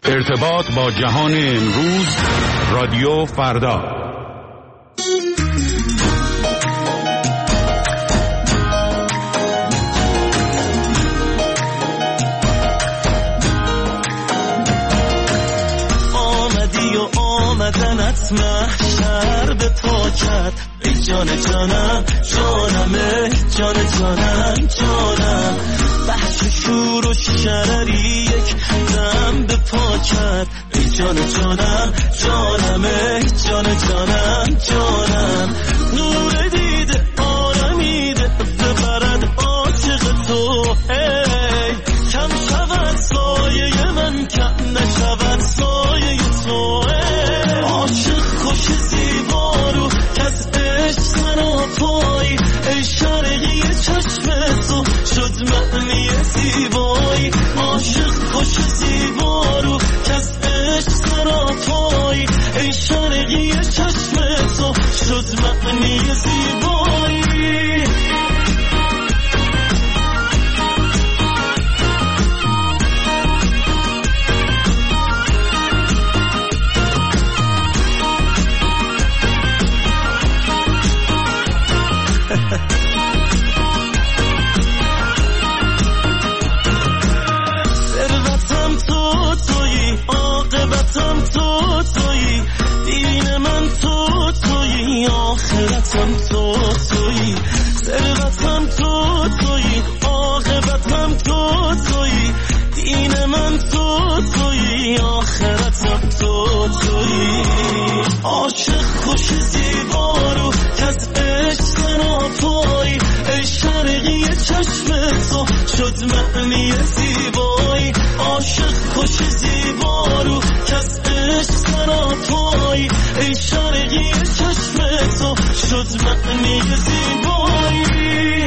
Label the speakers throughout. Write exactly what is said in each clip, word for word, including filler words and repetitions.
Speaker 1: ارتباط با جهان امروز، رادیو فردا.
Speaker 2: آمدی و آمدنت محشر به پاکت، ای جان جانم جانم، ای جان جانم جانم. بحث و شور و شرری یک دم به پاکت، ای جان جانم جانم، ای جان جانم جانم. نور دیده آرمیده ببرد عاشق تو، ای کم شود سایه من، کم نشود سایه تو. عاشق خوش زیبا رو کس عشق سراپایی، ای شرقی چشم تو شد معنی زیبایی. عاشق خوش زیبا رو کس عشق سراپایی، ای شرقی چشم تو شد معنی زیبایی. ثروتم تو تویی، عاقبتم تو تویی، دین من تو تویی، آخرتم تو تویی. ثروتم تو تویی، عاقبتم تو تویی، دین من تو تویی، آخرتم تو تویی. عاشق خوش زیبا رو کس عشق سراپایی، ای شرقی چشم تو شد معنی زیبایی. عاشق خوش زیبا رو کس عشق سراپایی، ای شرقی چشم تو شد معنی زیبایی.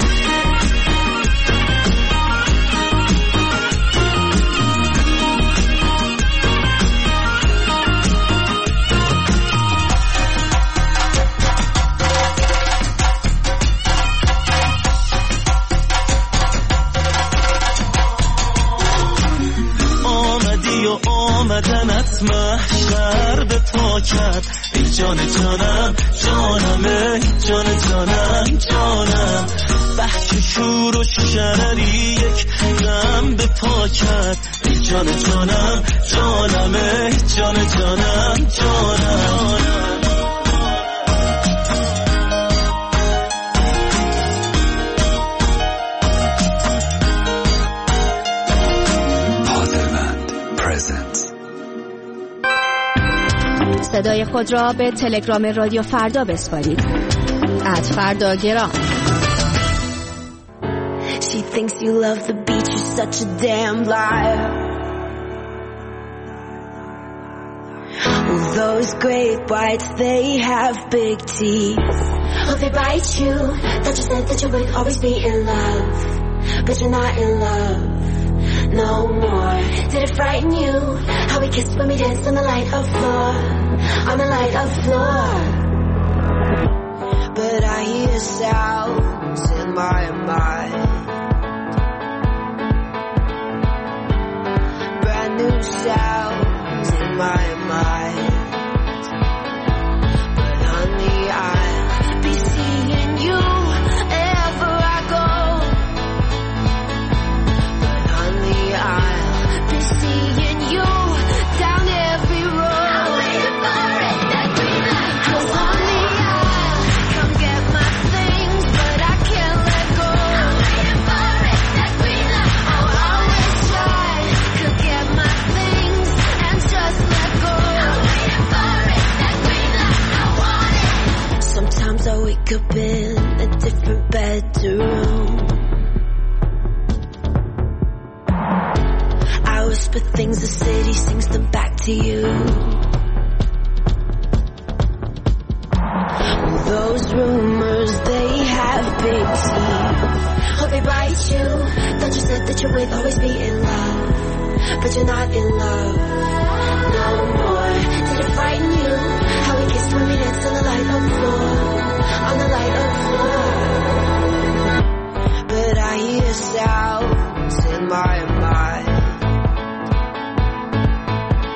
Speaker 2: آمدنت محشر به پاکت، ای جان جانم جانم، ای جان جانم جانم. بحث و شور و شرری یک دم به پاکت، ای جان جانم جانم، ای جان جانم جانم.
Speaker 3: صدای خود را به تلگرام رادیو فردا بسپارید. ات فردا گرام.
Speaker 4: She thinks you love the beach, you're such a damn liar. Well, those great whites, they have big teeth. Oh, they bite you. Thought you said that you would always be in love, but you're not in love no more. Did it frighten you how we kissed when we danced on the light of floor, on the light of floor? But I hear sounds in my mind, brand new sounds in my mind. But honey, I'll be seeing you wherever I go. But honey, I'll be seeing you down every road. I'm waiting for it, that green light. 'Cause honey, I'll come get my things, but I can't let go. I'm waiting for it, that green light. I'll always try to get my things and just let go. I'm waiting for it, that green light. I want it. Sometimes I wake up in a different bedroom. I whisper things the city sings them back to you. Those rumors, they have big teeth. Oh, they bite you. Thought you said that you would always be in love, but you're not in love no more. Did it frighten you how we kissed when we danced on the light of floor, on the light of floor? But I hear sounds in my mind,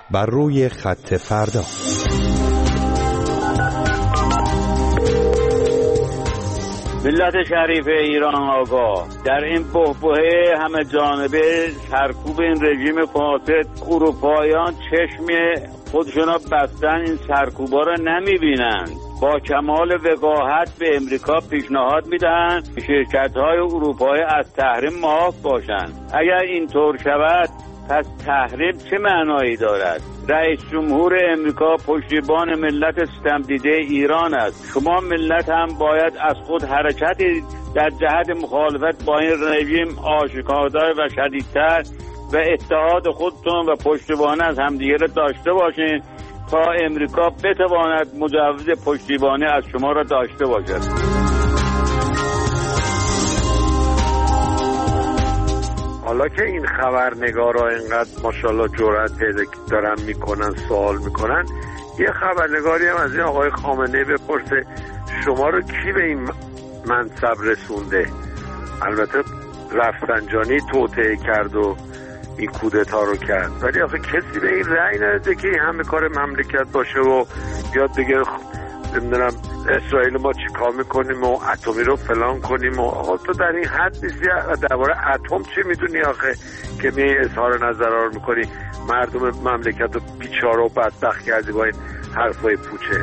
Speaker 5: بر روی خط فردا.
Speaker 6: ملت شریف ایران آگاه، در این بحبوحه همه جانبه سرکوب این رژیم فاسد، اروپاییان چشم خودشون بستن، این سرکوبا رو نمیبینن. با کمال وقاحت به امریکا پیشنهاد میدن شرکت‌های اروپایی از تحریم معاف باشن. اگر اینطور شود پس تحریم چه معنایی دارد؟ رئیس جمهور امریکا پشتیبان ملت ستمدیده ایران است. شما ملت هم باید از خود حرکتی در جهت مخالفت با این رژیم آشکارتر و شدیدتر و اتحاد خودتون و پشتیبانی از همدیگه را داشته باشین تا امریکا بتواند مجوز پشتیبانی از شما را داشته باشد.
Speaker 7: حالا که این خبرنگارا اینقدر ماشاءالله جرأت پیدا دارن میکنن سوال میکنن، یه خبرنگاری هم از این آقای خامنه‌ای بپرسه شما رو کی به این منصب رسونده؟ البته رفسنجانی توطئه کرد و این کودتا رو کرد، ولی آخه کسی به این رأی نداده که این همه کار مملکت باشه و بیاد بگه نمیدونم اسرائیل ما چیکار میکنیم و اتمی رو فلان کنیم و آقا تو در این حد نیستی درباره اتم چی میدونی آخه که می اظهار نظر رو میکنی مردم مملکت رو بیچاره و بدبخت کردی با این حرفای پوچه.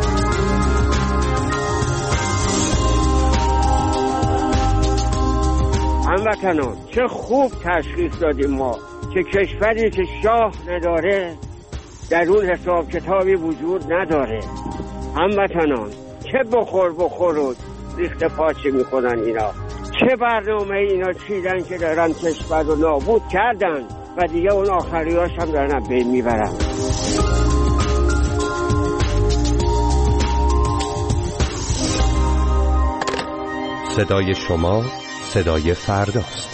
Speaker 8: هموطنان چه خوب تشخیص دادیم ما که کشوری که شاه نداره در اون حساب کتابی وجود نداره. هموطنان چه بخور بخور و ریخت پاچه میکنن اینا، چه برنامه اینا چیدن که دارن کشور رو نابود کردن و دیگه اون آخریاش هم دارن بین میبرن.
Speaker 5: صدای شما صدای فرداست.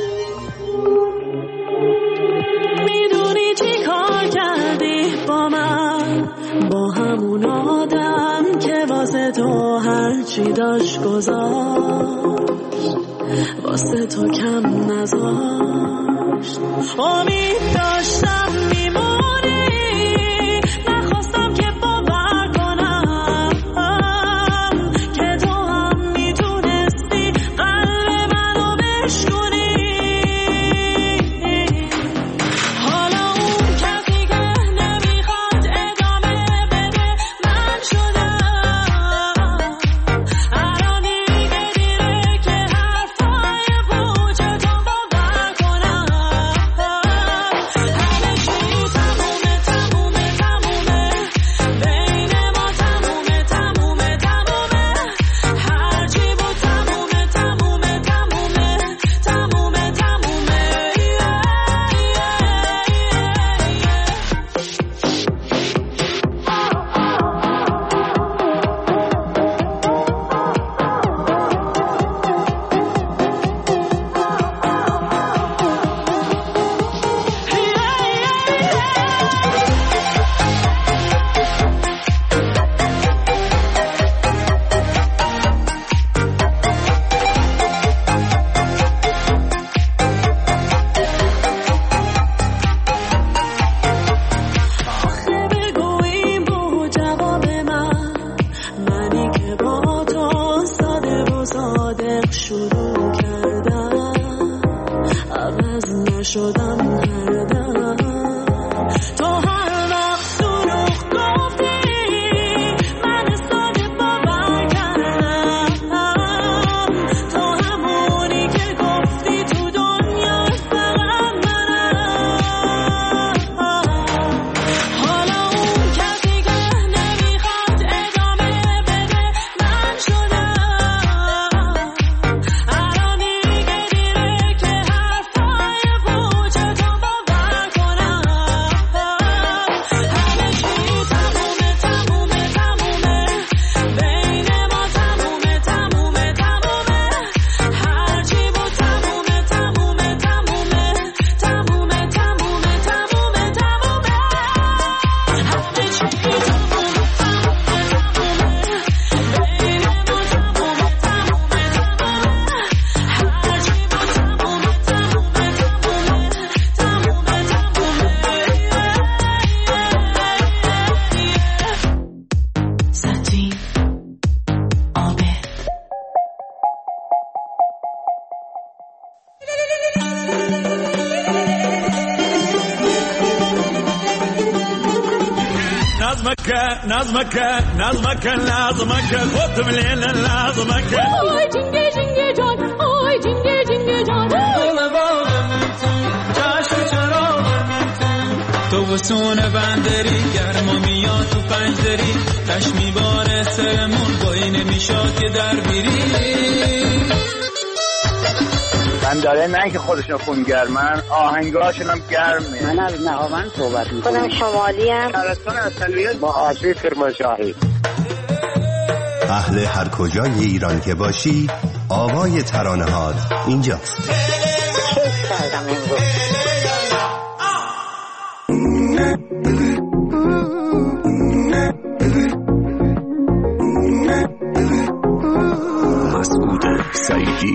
Speaker 2: میدونی چی کار کردی با من، با همون آدم که واسه تو هرچی داشت گذاشت، واسه تو کم نذاشت. امید داشتم میمونی، نخواستم که باور کنم که تو هم میتونستی قلب منو بشکنی. حالا اون کسی که نمیخواد ادامه بده من شدم، الان دیگه دیره که حرفای پوچه تو باور کنم. همه چی تموم نظمك نظمك نظمك نظمك خود مليل نظمك
Speaker 9: آی جنگه جنگه جان آی جنگه جنگه جان
Speaker 2: دل باغم جشن چراغم تو وسونه بندری گرما میاد تو پنجدری تش میباره سرمون بایی نمیشاد که در بیری
Speaker 6: من داره نه که خودشون خونگرمن آهنگاشون هم گرمه.
Speaker 10: من از نهاوند صحبت میکنم.
Speaker 11: خودم شمالی ام.
Speaker 7: عرستان اصلیت با آسی کرمانشاهی.
Speaker 5: اهل هر کجای ایران که باشی آوای ترانه‌هات اینجاست.
Speaker 11: کیف کردم امروز.
Speaker 2: مسعود سعیدی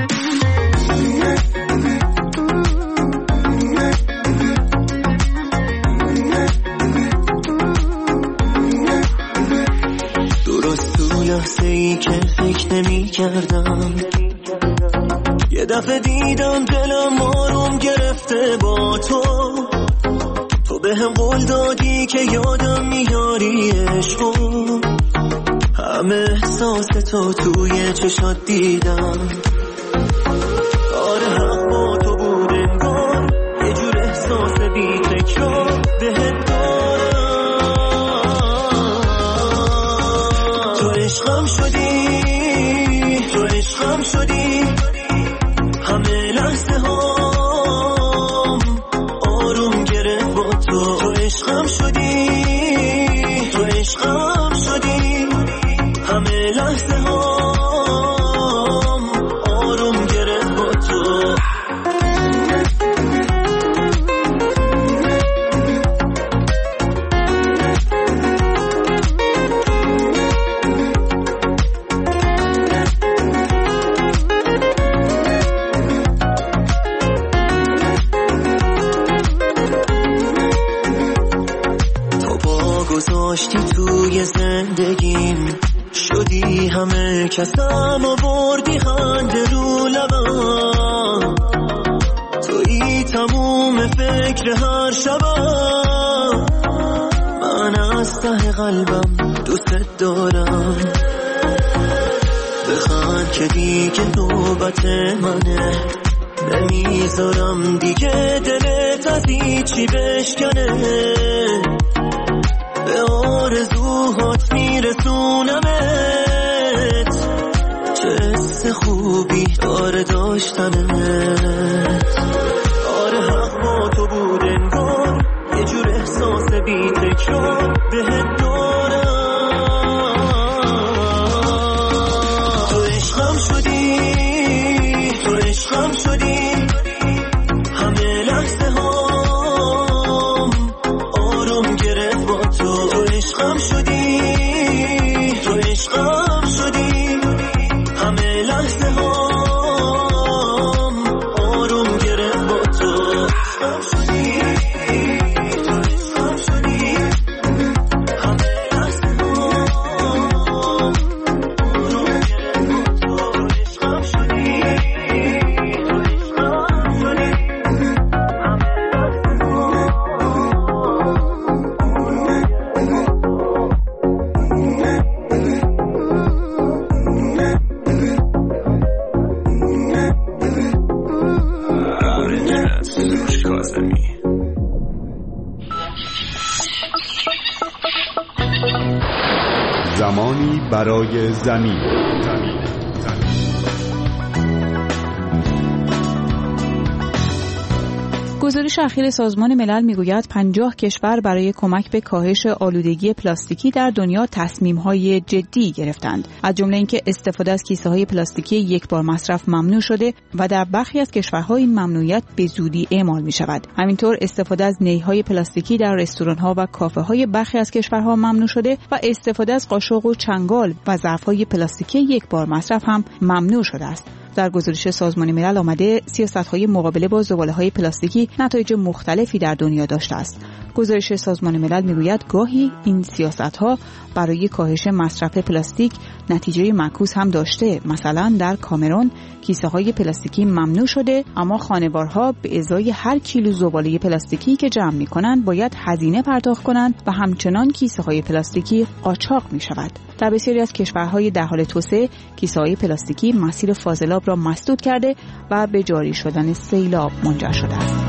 Speaker 2: لحظه‌ای که فکر نمی کردم یه دفعه دیدم دلم آروم گرفته با تو تو به هم قول دادی که یادم میاری عشقو همه احساس تو توی چشات دیدم آره حق با تو بود انگار یه جور احساس بی تکرار بهت دارم تو عشقم شدی تو عشقم شدی همه لحظه هام آروم گرفت با تو تو عشقم شدی تو عشقم شدی همه لحظه هام آروم گرفت با تو گذاشتی توی زندگیم شدی همه کسم آوردی خنده رو لبم توی تموم فکر هر شبم من از ته قلبم دوست دارم بخند که دیگه نوبت منه نمیذارم دیگه دلت از هیچی بشکنه به آرزوهات میرسونمت چه حس خوبی داره داشتنت آره حق با تو بود انگار یه جور احساس بی تکرار بهت دارم تو عشقم شدی تو عشقم شدی همه لحظه هام آروم گرفت با تو تو عشقم شدی تو عشقم شدی همه لحظه هام آروم گرفت با تو عشقم شدی تو عشقم شدی همه لحظه هام آروم گرفت با تو عشقم شدی تو عشقم شدی
Speaker 1: زمانی برای زمین.
Speaker 12: گزارش اخیر سازمان ملل میگوید پنجاه کشور برای کمک به کاهش آلودگی پلاستیکی در دنیا تصمیم‌های جدی گرفتند. از جمله اینکه استفاده از کیسه‌های پلاستیکی یک بار مصرف ممنوع شده و در برخی از کشورها این ممنوعیت به زودی اعمال می‌شود. همینطور استفاده از نی‌های پلاستیکی در رستوران‌ها و کافه‌های برخی از کشورها ممنوع شده و استفاده از قاشق و چنگال و ظرف‌های پلاستیکی یک بار مصرف هم ممنوع شده است. در گزارش سازمان ملل آمده سیاست‌های مقابله با زباله‌های پلاستیکی نتایج مختلفی در دنیا داشته است. گزارش سازمان ملل میگوید گاهی این سیاست‌ها برای کاهش مصرف پلاستیک نتیجه معکوس هم داشته. مثلا در کامرون کیسه‌های پلاستیکی ممنوع شده، اما خانوارها به ازای هر کیلو زباله پلاستیکی که جمع می‌کنند باید هزینه پرداخت کنند و همچنان کیسه‌های پلاستیکی قاچاق می‌شود. در بسیاری از کشورهای در حال توسعه کیسه‌های پلاستیکی مسیر فاضلاب را مسدود کرده و به جاری شدن سیلاب منجر شده است.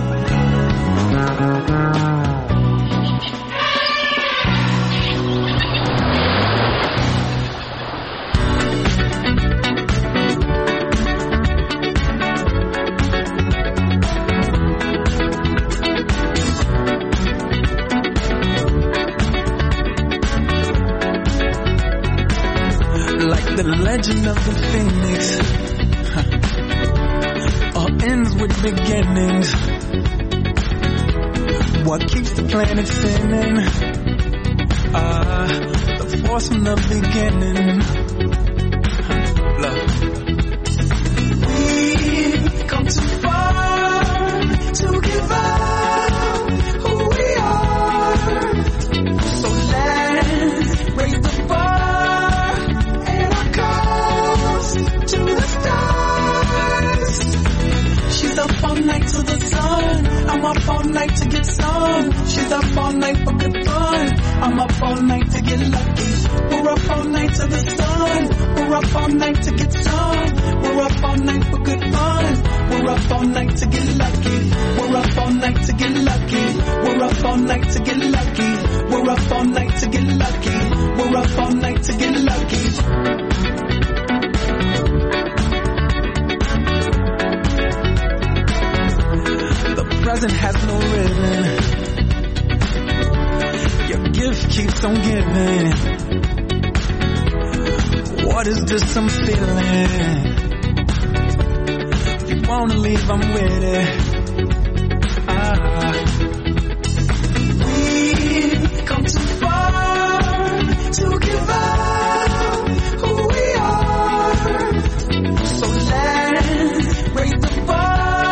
Speaker 2: The legend of the phoenix huh. all ends with beginnings. What keeps the planet spinning? Ah, uh, the force from the beginning. Love. We've come too far to give up who we are. So let's raise the bar. Up all night to the sun. I'm up all night to get some. She's up all night for good fun. I'm up all night to get lucky. We're up all night to the sun. We're up all night to get some. We're up all night for good fun. We're up all night to get lucky. We're up all night to get lucky. We're up all night to get lucky. We're up all night to get lucky. We're up all night to get lucky. Present has no ribbon. Your gift keeps on giving. What is this I'm feeling? If you wanna leave, I'm with it. Ah. We've come too far to give up who we are. So let's raise the bar.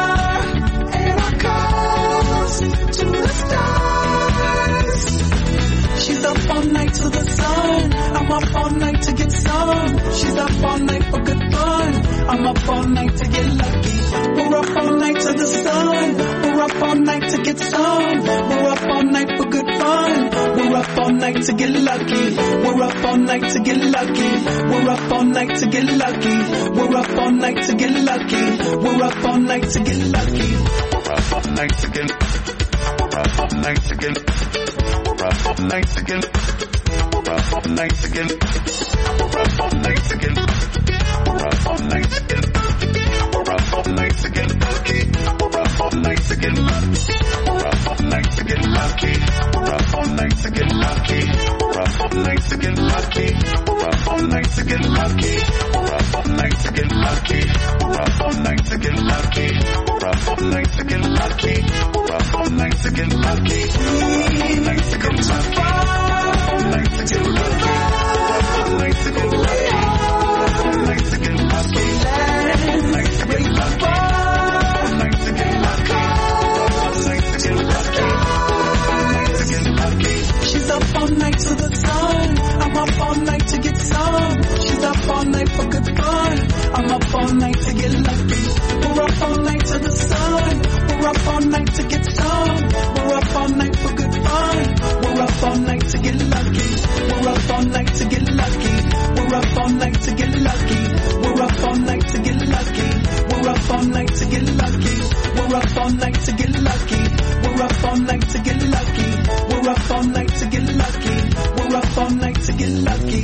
Speaker 2: To the stars. She's up all night to the sun. I'm up all night to get some. She's up all night for good fun. I'm up all night to get lucky. We're up all night to the sun. We're up all night to get some. We're up all night for good fun. We're up all night to get lucky. We're up all night to get lucky. We're up all night to get lucky. We're up all night to get lucky. We're up all night to get lucky. We're up all night to get lucky. Up all night again. Up all night again. Up all night again. Up all night again. Up all night again. Up all night again. Up all night again. Up all night again. Lucky. Up all night again. Lucky. Up all night again. Lucky. Up all night again. Lucky. Up all night again. Lucky. Up all night again. Lucky. Up all night again. Lucky. Up all night again. Lucky. All night again. Lucky. All night again. Lucky. All night again. Lucky. All night again. Lucky. All night again. Lucky. All night again. Lucky. All night again. Lucky. All night again. Lucky. She's up all night to the sun. I'm up all night to get some. She's up all night for good fun. I'm up all night to get lucky. We're up all night to the sun. We're up all night to get some. We're up all night for good fun. We're up all night to get lucky. We're up all night to get lucky. We're up all night to get lucky. We're up all night to get lucky. We're up all night to get lucky. We're up all night to get lucky. We're up all night to get lucky. We're up all night to get lucky. We're up all night to get lucky.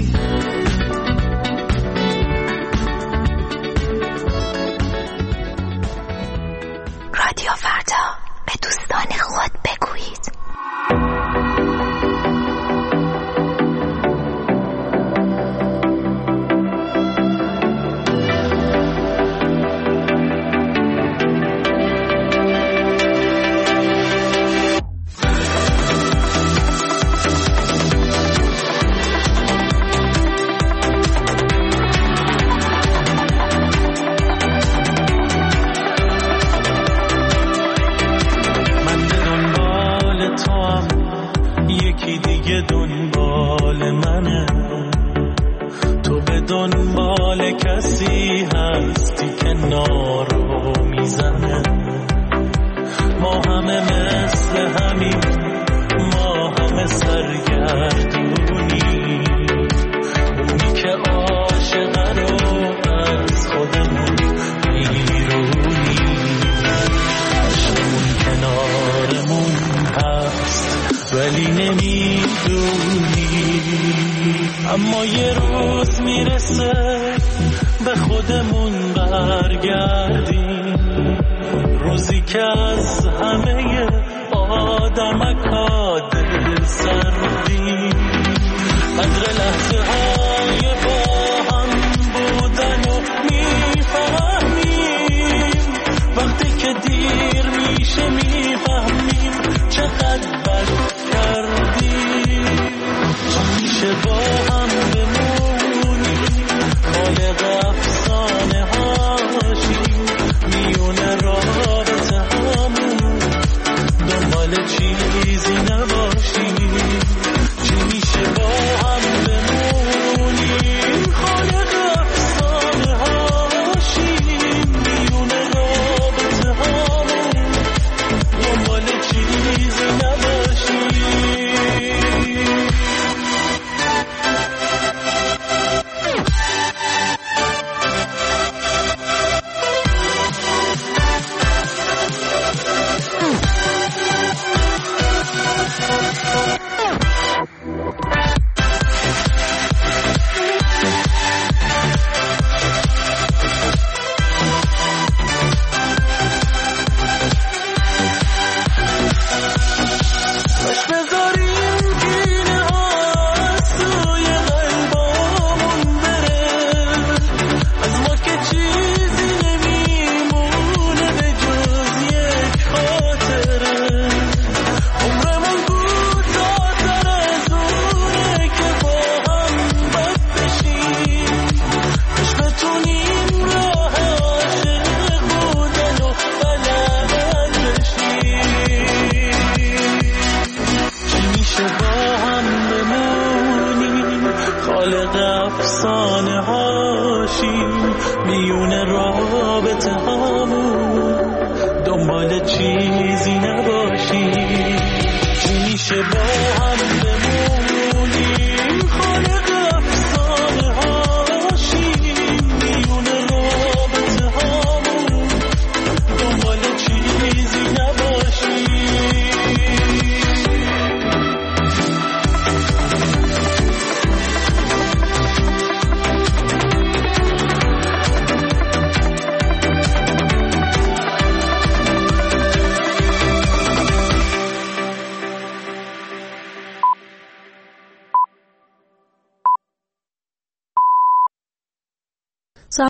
Speaker 4: رادیو فردا، به دوستان خود بگویید.
Speaker 2: کسی هستی که نارو میزنه. ما همه مثل همین، ما همه سرگردونی، اونی که عاشقه رو از خودمون بیرونی. عشقمون کنارمون هست ولی نمیدونی. اما یه روز میرسه به خودمون برگردیم، روزی که از همه آدمکا دل سردیم. قدر لحظه های با هم بودن و میفهمیم، وقتی که دیر میشه میفهمیم چقدر بد کردیم. چون میشه با هم بمونیم، خالق افسانه هاشیم، میونه رابطه همون دنبال چیزی نباشیم. چی میشه با هم بمونیم، خالق افسانه هاشیم، میونه رابطه همون دنبال چیزی نباشیم. افسانه هاشیم، میونه رابطه هامون دنبال چیزی نباشیم. چی میشه با